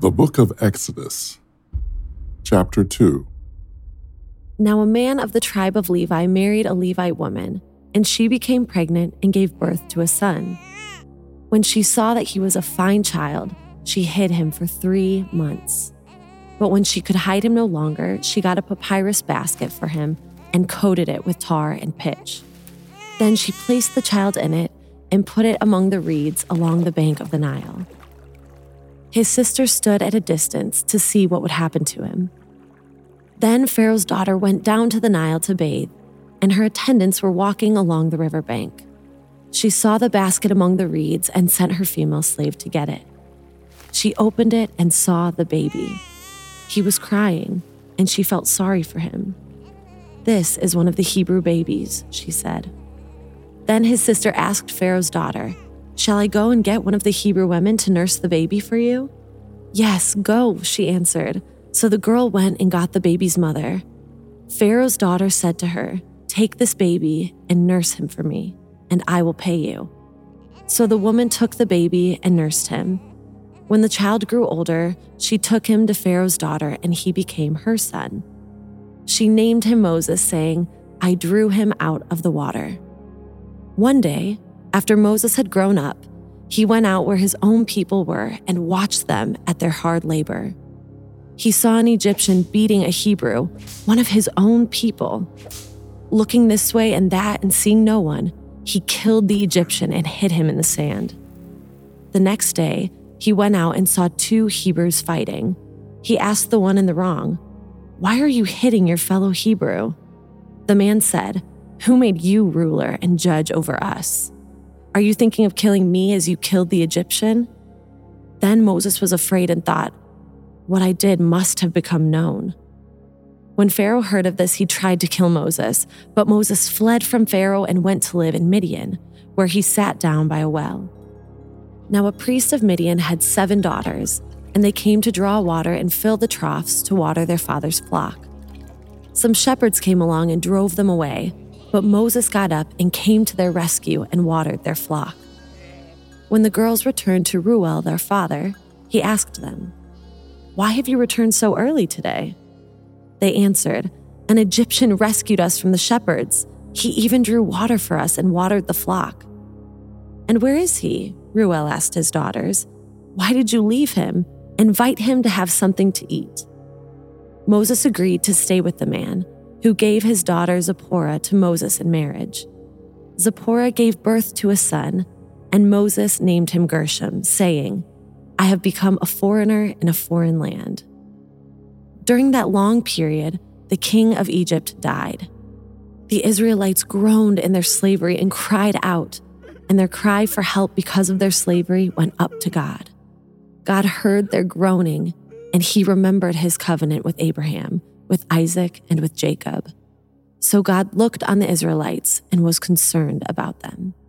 The Book of Exodus, Chapter 2. Now a man of the tribe of Levi married a Levite woman, and she became pregnant and gave birth to a son. When she saw that he was a fine child, she hid him for 3 months. But when she could hide him no longer, she got a papyrus basket for him and coated it with tar and pitch. Then she placed the child in it and put it among the reeds along the bank of the Nile. His sister stood at a distance to see what would happen to him. Then Pharaoh's daughter went down to the Nile to bathe, and her attendants were walking along the riverbank. She saw the basket among the reeds and sent her female slave to get it. She opened it and saw the baby. He was crying, and she felt sorry for him. "This is one of the Hebrew babies," she said. Then his sister asked Pharaoh's daughter, "Shall I go and get one of the Hebrew women to nurse the baby for you?" "Yes, go," she answered. So the girl went and got the baby's mother. Pharaoh's daughter said to her, "Take this baby and nurse him for me, and I will pay you." So the woman took the baby and nursed him. When the child grew older, she took him to Pharaoh's daughter, and he became her son. She named him Moses, saying, "I drew him out of the water." One day, after Moses had grown up, he went out where his own people were and watched them at their hard labor. He saw an Egyptian beating a Hebrew, one of his own people. Looking this way and that and seeing no one, he killed the Egyptian and hid him in the sand. The next day, he went out and saw 2 Hebrews fighting. He asked the one in the wrong, "Why are you hitting your fellow Hebrew?" The man said, "Who made you ruler and judge over us? Are you thinking of killing me as you killed the Egyptian?" Then Moses was afraid and thought, "What I did must have become known." When Pharaoh heard of this, he tried to kill Moses, but Moses fled from Pharaoh and went to live in Midian, where he sat down by a well. Now a priest of Midian had 7 daughters, and they came to draw water and fill the troughs to water their father's flock. Some shepherds came along and drove them away, but Moses got up and came to their rescue and watered their flock. When the girls returned to Reuel, their father, he asked them, "Why have you returned so early today?" They answered, "An Egyptian rescued us from the shepherds. He even drew water for us and watered the flock." "And where is he?" Reuel asked his daughters. "Why did you leave him? Invite him to have something to eat." Moses agreed to stay with the man, who gave his daughter Zipporah to Moses in marriage. Zipporah gave birth to a son, and Moses named him Gershom, saying, "I have become a foreigner in a foreign land." During that long period, the king of Egypt died. The Israelites groaned in their slavery and cried out, and their cry for help because of their slavery went up to God. God heard their groaning, and he remembered his covenant with Abraham, with Isaac, and with Jacob. So God looked on the Israelites and was concerned about them.